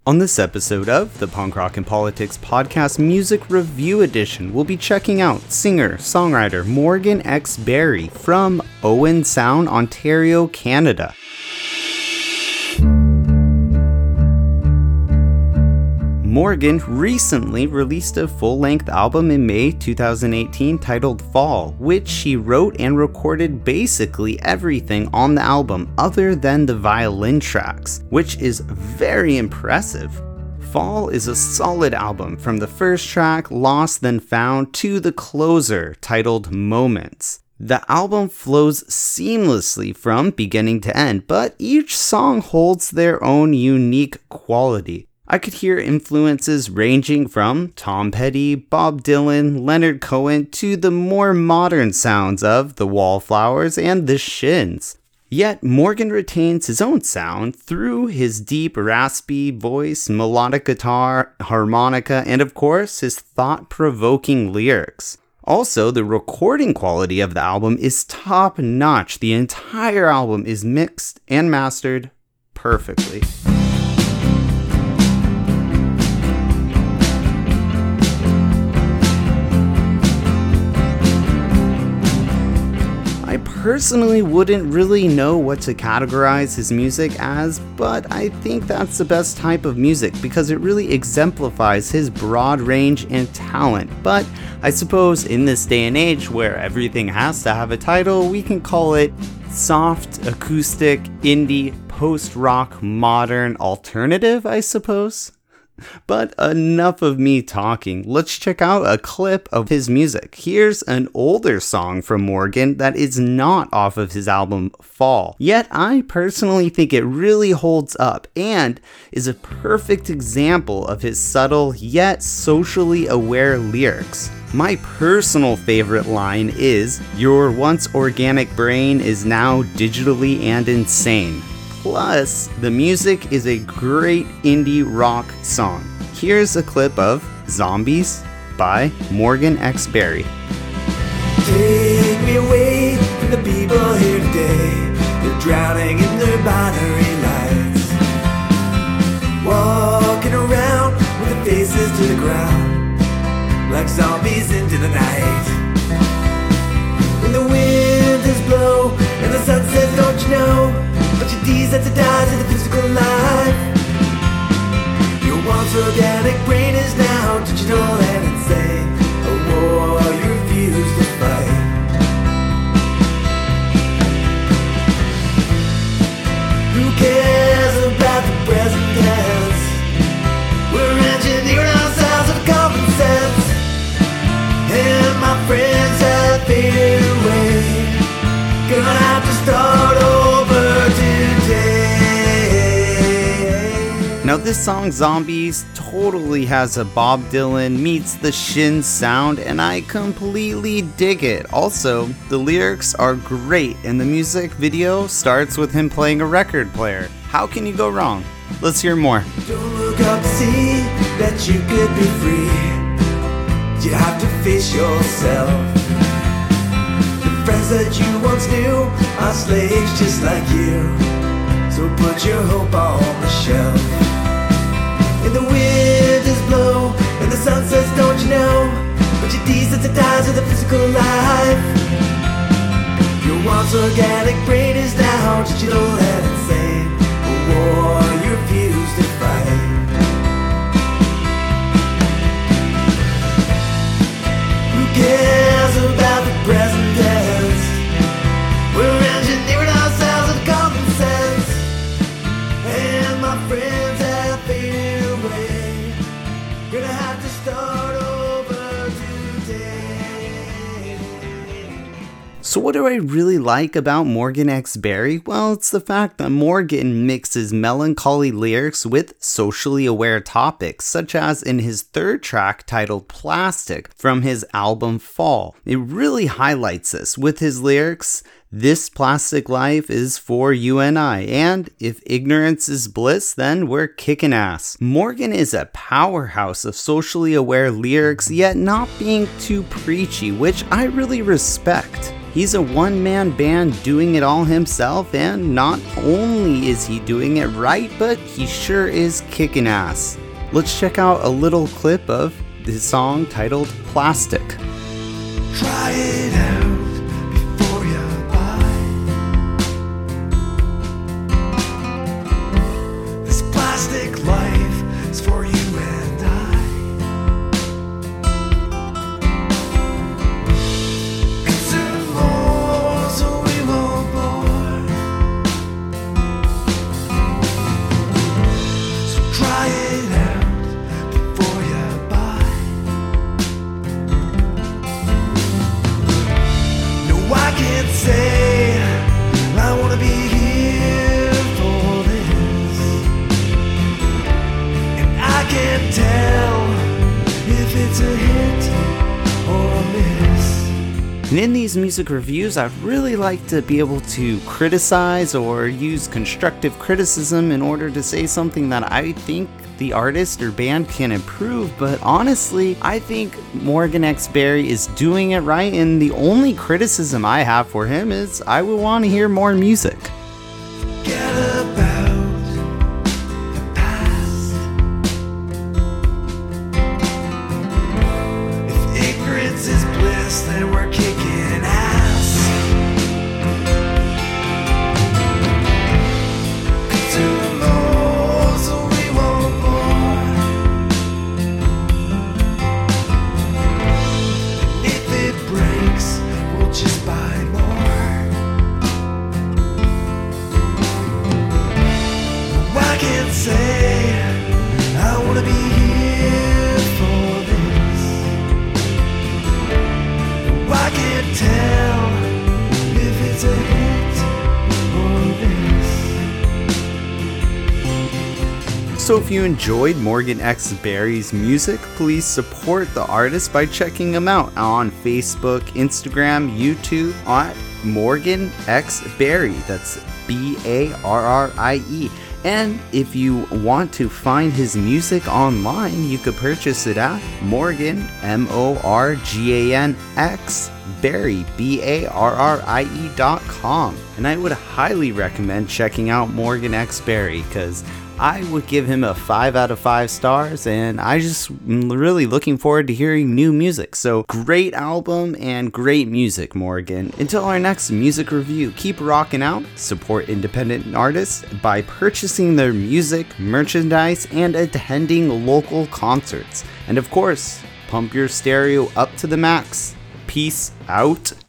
On this episode of the Punk Rock and Politics Podcast Music Review Edition, we'll be checking out singer-songwriter Morgan X. Berry from Owen Sound, Ontario, Canada. Morgan recently released a full-length album in May 2018 titled Fall, which she wrote and recorded basically everything on the album other than the violin tracks, which is very impressive. Fall is a solid album from the first track, Lost Then Found, to the closer, titled Moments. The album flows seamlessly from beginning to end, but each song holds their own unique quality. I could hear influences ranging from Tom Petty, Bob Dylan, Leonard Cohen, to the more modern sounds of The Wallflowers and The Shins. Yet Morgan retains his own sound through his deep, raspy voice, melodic guitar, harmonica, and of course, his thought-provoking lyrics. Also, the recording quality of the album is top-notch. The entire album is mixed and mastered perfectly. I personally wouldn't really know what to categorize his music as, but I think that's the best type of music because it really exemplifies his broad range and talent. But I suppose in this day and age where everything has to have a title, we can call it soft, acoustic, indie, post-rock, modern, alternative, I suppose. But enough of me talking, let's check out a clip of his music. Here's an older song from Morgan that is not off of his album Fall, yet I personally think it really holds up and is a perfect example of his subtle yet socially aware lyrics. My personal favorite line is, "Your once organic brain is now digitally and insane." Plus, the music is a great indie rock song. Here's a clip of Zombies by Morgan X. Berry. Take me away from the people here today. They're drowning in their binary lights, walking around with their faces to the ground, like zombies into the night. When the wind is blow and the sun says, don't you know, but your desensitized to the physical life. Your once organic brain is now digital and insane. A war you refuse to fight. Who cares about the present tense? We're engineering ourselves with common sense, and my friends have faded away. Gonna have to start over today. Now this song, Zombies, totally has a Bob Dylan meets the Shins sound, and I completely dig it. Also, the lyrics are great, and the music video starts with him playing a record player. How can you go wrong? Let's hear more. Don't look up to see that you could be free. You have to face yourself. Friends that you once knew are slaves just like you, so put your hope on the shelf. And the wind is blow and the sun says don't you know, but you're desensitized to the physical life. Your once organic brain is now digital and insane. A war you refuse to fight. Who cares about the present tense? We're engineering ourselves with common sense, and my friends have faded away. Gonna have to start over today. So what do I really like about Morgan X. Berry? Well, it's the fact that Morgan mixes melancholy lyrics with socially aware topics, such as in his third track titled Plastic from his album Fall. It really highlights this with his lyrics, "This plastic life is for you and I, and if ignorance is bliss, then we're kicking ass." Morgan is a powerhouse of socially aware lyrics, yet not being too preachy, which I really respect. He's a one-man band doing it all himself, and not only is he doing it right, but he sure is kicking ass. Let's check out a little clip of his song titled Plastic. Try it out before you buy. This plastic life is for you and I. Consume more so we won't bore. So try it out before you buy. No, I can't say I wanna be here for this, and I can't tell if it's a hit or a miss. And in these music reviews, I'd really like to be able to criticize or use constructive criticism in order to say something that I think the artist or band can improve, but honestly, I think Morgan X Berry is doing it right, and the only criticism I have for him is I would want to hear more music. Forget about the past. If ignorance is bliss, then we're kicking ass. Consume more so we won't bore. And if it breaks, we'll just buy more. I can't say I wanna be here for this. I can't tell if it's a hit or this. So if you enjoyed Morgan X Berry's music, please support the artist by checking him out on Facebook, Instagram, YouTube at Morgan X Berry. That's Barrie. And if you want to find his music online, you could purchase it at Morgan, MORGANX, Berry, BARRIE.com. And I would highly recommend checking out Morgan X Berry, because I would give him a 5 out of 5 stars, and I just am really looking forward to hearing new music. So great album and great music, Morgan. Until our next music review, keep rocking out, support independent artists by purchasing their music, merchandise, and attending local concerts. And of course, pump your stereo up to the max. Peace out.